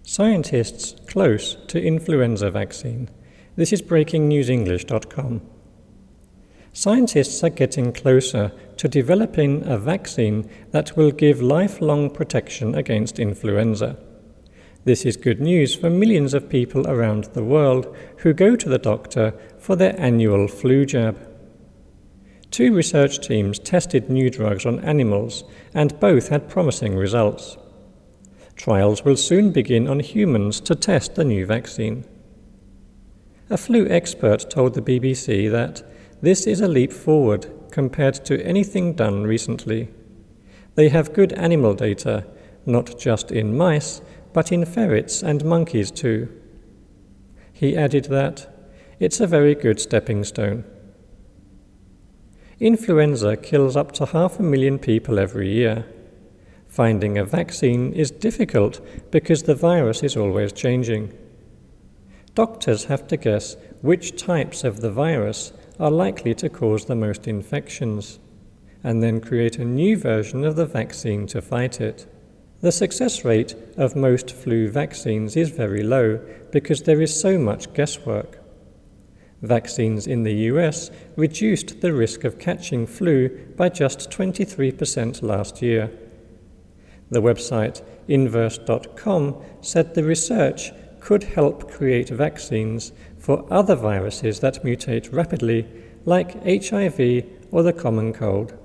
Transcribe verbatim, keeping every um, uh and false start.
Scientists close to influenza vaccine. This is breaking news english dot com. Scientists are getting closer to developing a vaccine that will give lifelong protection against influenza. This is good news for millions of people around the world who go to the doctor for their annual flu jab. Two research teams tested new drugs on animals, and both had promising results. Trials will soon begin on humans to test the new vaccine. A flu expert told the B B C that this is a leap forward compared to anything done recently. They have good animal data, not just in mice, but in ferrets and monkeys too. He added that it's a very good stepping stone. Influenza kills up to half a million people every year. Finding a vaccine is difficult because the virus is always changing. Doctors have to guess which types of the virus are likely to cause the most infections, and then create a new version of the vaccine to fight it. The success rate of most flu vaccines is very low because there is so much guesswork. Vaccines in the U S reduced the risk of catching flu by just twenty-three percent last year. The website inverse dot com said the research could help create vaccines for other viruses that mutate rapidly, like H I V or the common cold.